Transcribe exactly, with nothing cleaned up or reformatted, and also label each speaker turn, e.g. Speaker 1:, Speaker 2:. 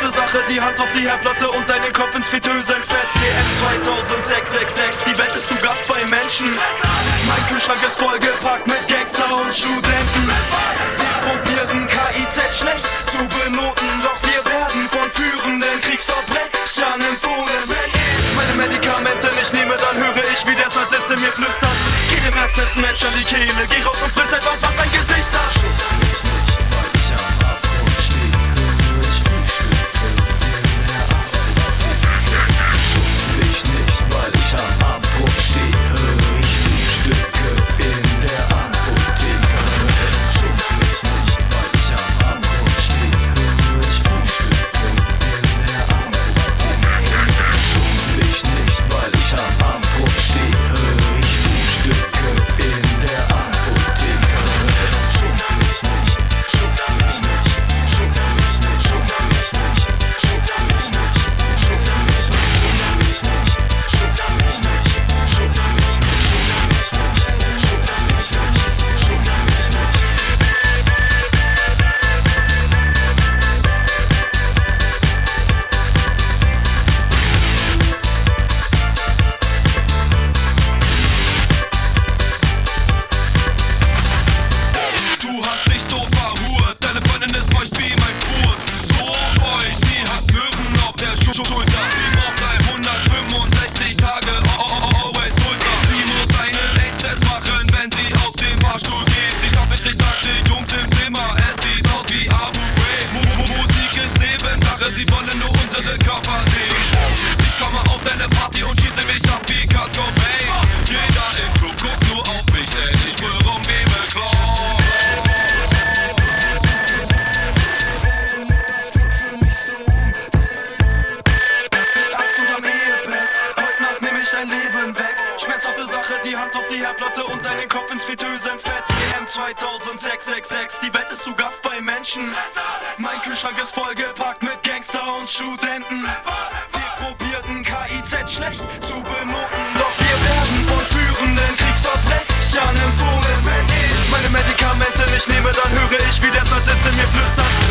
Speaker 1: schmerzhafte Sache, die Hand auf die Herdplatte und deinen Kopf ins Fritösenfett. W M zweitausendsechshundertsechsundsechzig, die Welt ist zu Gast bei Menschen. Mein Kühlschrank ist vollgepackt mit Gangster und Studenten. Wir probieren K I Z schlecht zu benoten, doch wir werden von führenden Kriegsverbrechern empfohlen. Wenn ich meine Medikamente nicht nehme, dann höre ich, wie der Sadist in mir flüstert. Geh dem erstbesten Mensch an die Kehle, geh raus und friss etwas, was dein Gesicht hat. Schmerzhafte Sache, die Hand auf die Herdplatte und deinen Kopf ins Fritösenfett. W M zweitausendsechshundertsechsundsechzig, die Welt ist zu Gast bei Menschen. Mein Kühlschrank ist vollgepackt mit Gangster und Studenten. Wir probierten K I Z schlecht zu benoten, doch wir werden von führenden Kriegsverbrechern empfohlen. Wenn ich meine Medikamente nicht nehme, dann höre ich, wie der Sadist in mir flüstert.